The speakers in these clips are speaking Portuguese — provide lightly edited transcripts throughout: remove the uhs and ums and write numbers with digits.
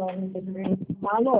Alô?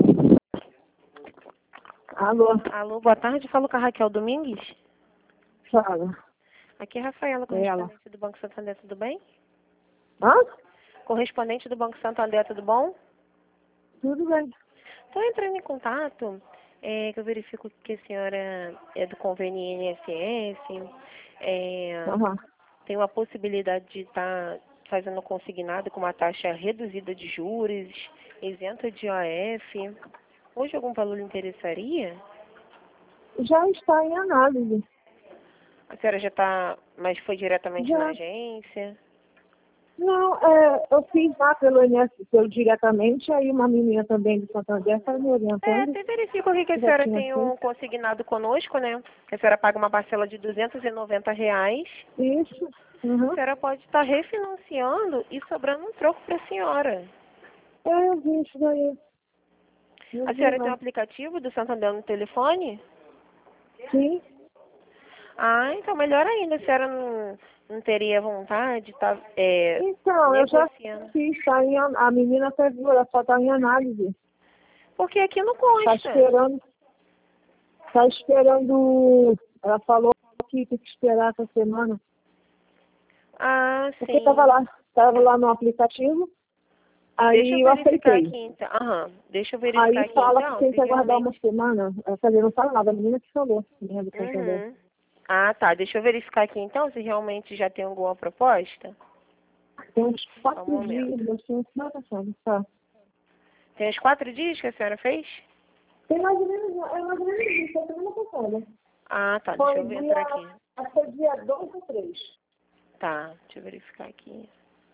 Alô? Alô, boa tarde. Falo com a Raquel Domingues. Fala. Aqui é a Rafaela, correspondente do Banco Santander, tudo bem? Hã? Correspondente do Banco Santander, tudo bom? Tudo bem. Estou entrando em contato, que eu verifico que a senhora é do convênio INSS, Aham. tem uma possibilidade de estar fazendo consignado com uma taxa reduzida de juros, isenta de IOF. Hoje algum valor lhe interessaria? Já está em análise. A senhora já está, mas foi diretamente Já. na agência? Não, eu fiz lá pelo INSS diretamente, aí uma menina também do Santander está me orientando. Até verifico aqui que a Já senhora tinha tem feito. consignado conosco, né? A senhora paga uma parcela de R$ 290. Isso. A Uhum. senhora pode estar refinanciando e sobrando um troco para a senhora. Eu vi isso daí. Eu A vi senhora tem um lá. aplicativo do Santander no telefone? Sim. Ah, então melhor ainda. A senhora não teria vontade de estar Então, eu já negociando. fiz, a menina pegou, ela só está em análise. Porque aqui não Está consta. esperando. Está esperando. Ela falou que tem que esperar essa semana. Ah, Porque sim. estava lá no aplicativo, Deixa eu aí eu verificar aceitei. aqui então. Aham, deixa eu verificar Aí aqui fala que então, tem se que aguardar uma realmente... semana. Quer dizer, não fala nada, a menina que falou. A menina do Santander. Uhum. Ah, tá. Deixa eu verificar aqui então se realmente já tem alguma proposta. Tem uns Só um 4 momento. dias, assim, passando, tá? Tem uns 4 dias que a senhora fez? Tem mais ou menos isso, a semana passada. Ah, tá. Deixa Foi eu ver dia, aqui. acho que foi dia 2 ou 3. Tá, deixa eu verificar aqui.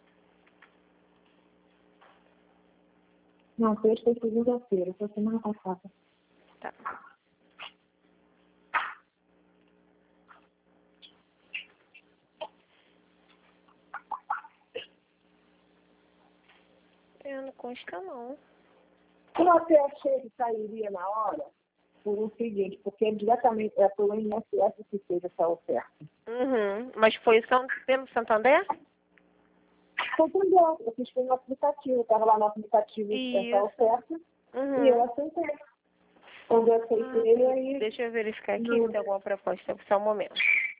Não, foi segunda-feira, foi semana passada. Tá. Não consta não. Eu até achei que sairia na hora, por o seguinte, porque diretamente é pelo INSS que fez essa oferta. Uhum. Mas foi pelo Santander? Entendeu? Eu fiz pelo aplicativo, estava lá no aplicativo essa Isso. oferta e eu Uhum. aceitei. Quando eu aceitei, aí Deixa eu verificar aqui não. se tem alguma proposta. Só um momento.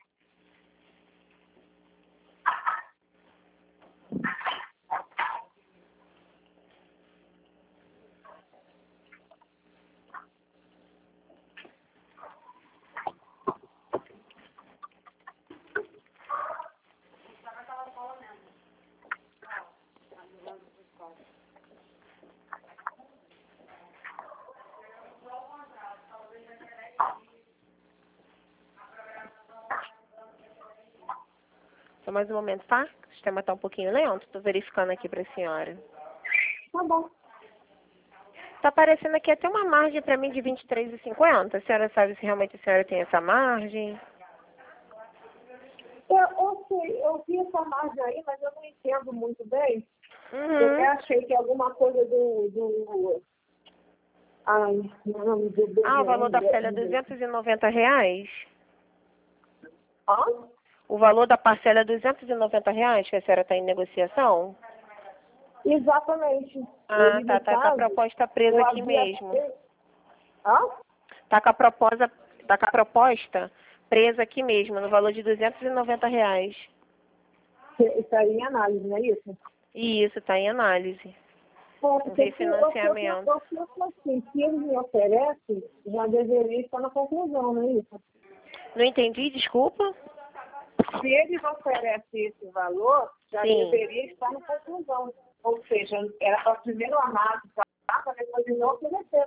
Só mais um momento, tá? O sistema tá um pouquinho lento. Tô verificando aqui pra senhora. Tá bom. Tá aparecendo aqui até uma margem pra mim de 23,50. A senhora sabe se realmente a senhora tem essa margem? Eu sei, eu vi essa margem aí, mas eu não entendo muito bem. Eu até Uhum. achei que alguma coisa ai, meu nome do Ah, o valor da parcela é BGN. R$ 290? Hã? O valor da parcela é R$ 290 que a senhora está em negociação? Exatamente. Ah, Ele, tá. no Tá com a caso, proposta presa eu aqui havia mesmo. feito. Hã? Tá com a proposta presa aqui mesmo, no valor de R$ 290. Isso aí em análise, não é isso? E isso tá em análise. Um Porque refinanciamento. eu penso assim, se eles me oferecem, já deveria estar na conclusão, não é isso? Não entendi, desculpa? Se eles oferecem esse valor, já Sim. deveria estar na conclusão. Ou seja, era para primeiro amar, para depois ele não oferecer.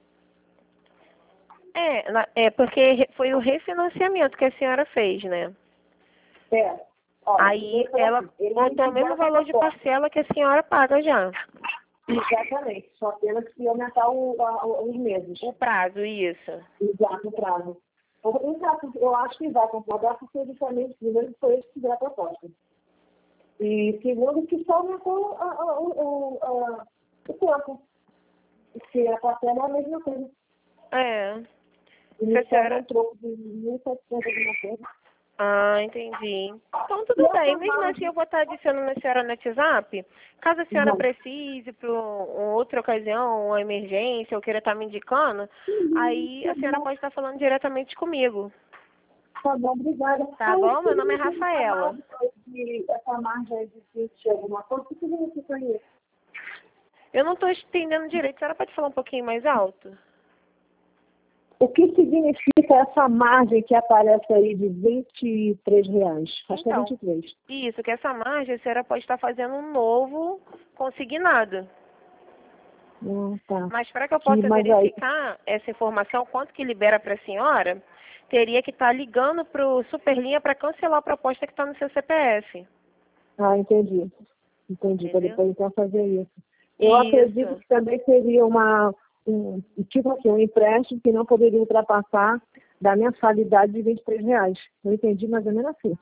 É porque foi o refinanciamento que a senhora fez, né? É. Olha, Aí primeiro foi ela assim, eles me botou o mesmo fizeram essa valor de proposta. parcela que a senhora paga já. Exatamente, só apenas que aumentar os meses. O prazo, isso. Exato, o prazo. Exato, eu acho que vai concordar, porque justamente primeiro foi eles que fizeram a proposta. E segundo, que só aumentou o tempo. Porque a parcela é a mesma coisa. É. E Se a me cobra senhora... um troco de 1.700 alguma coisa. Ah, entendi. Então, tudo bem. Mesmo assim, eu vou estar adicionando a senhora no WhatsApp. Caso a senhora precise para outra ocasião, uma emergência, ou queira estar me indicando, aí a senhora pode estar falando diretamente comigo. Tá bom, obrigada. Tá bom? Meu nome é Rafaela. Essa margem aí de 20 alguma coisa, o que significa isso? Eu não estou entendendo direito. A senhora pode falar um pouquinho mais alto? O que significa essa margem que aparece aí de R$ 23? Acho que é Então, 23. isso, que essa margem a senhora pode estar fazendo um novo consignado. Tá. Mas para que eu possa Mas aí, verificar essa informação, quanto que libera para a senhora, teria que estar ligando para o Superlinha para cancelar a proposta que está no seu CPF. entendi. Entendi, para Entendeu? depois então fazer isso. Eu acredito Isso. que também seria tipo assim, um empréstimo que não poderia ultrapassar da mensalidade de R$ 23. Eu entendi mais ou menos assim.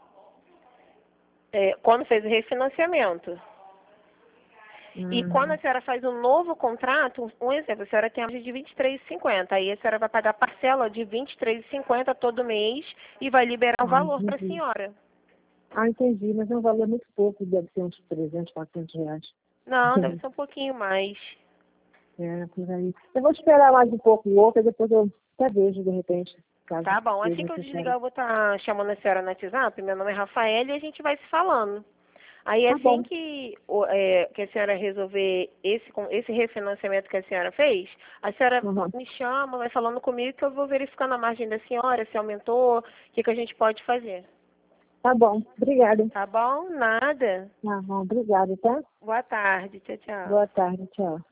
Quando fez o refinanciamento. E quando a senhora faz um novo contrato, um exemplo, a senhora tem a margem de R$ 23,50. Aí a senhora vai pagar parcela de R$ 23,50 todo mês e vai liberar o valor para a Entendi. senhora. Entendi, mas é um valor muito pouco, deve ser uns 300, R$ 400. Não, deve ser um pouquinho mais. Por aí. Eu vou esperar mais um pouco o outro, e depois eu até vejo, de repente, caso Tá bom. seja Assim que eu desligar, necessário. eu vou estar chamando a senhora no WhatsApp. Meu nome é Rafaela e a gente vai se falando. Aí Tá assim bom. que a senhora resolver esse refinanciamento que a senhora fez, a senhora Uhum. me chama, vai falando comigo que eu vou verificando a margem da senhora, se aumentou, o que a gente pode fazer. Tá bom. Obrigada. Tá bom? Nada. Tá bom, obrigada, tá? Boa tarde. Tchau, tchau. Boa tarde, tchau.